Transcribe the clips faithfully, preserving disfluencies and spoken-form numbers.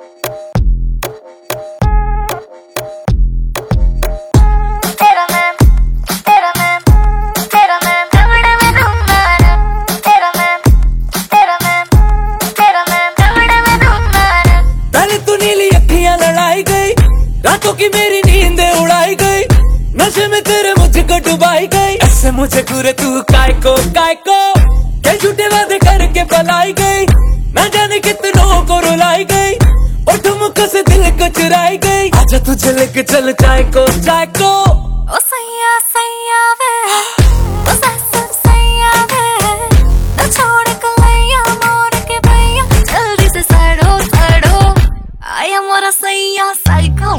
रातों की मेरी नींद उड़ाई गई, नशे में तेरे मुझको डुबाई गई। ऐसे मुझे घूरे तू काय को काय को, क्या झूठे वादे करके पलाई गई। मैं जाने कितनों को रुलाई गई, और ठुमकों से दिल को चुराई गई। आजा तुझे लेके चल चाय को चाय को। ओ सैया सैया वे, ओ सैया सैया वे, न छोड़ कलैया मोड़ के भैया, जल्दी से सड़ो सड़ो, आया मोरा सैया साइको।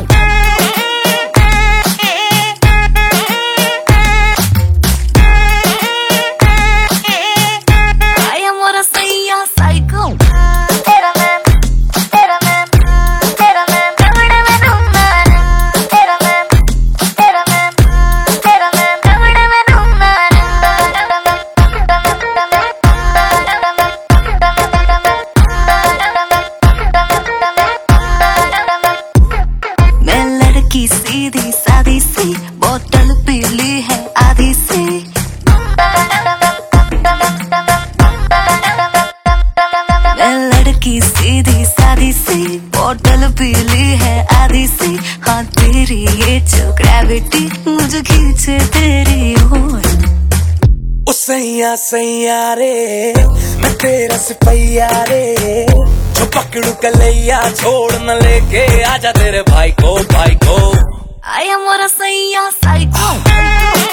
सीधी सादी सी बोतल पीली है आधी सी, मैं लड़की सीधी सादी सी बोतल पीली है आधी सी। हाँ तेरी ये जो ग्रेविटी मुझे खींचे तेरी ओर। ओ सैया सैया रे, मैं तेरा सिपैया रे, जो पकड़ू कलैया छोड़ न लेके आजा तेरे भाई को भाई को। आया मोरा सैया साइको।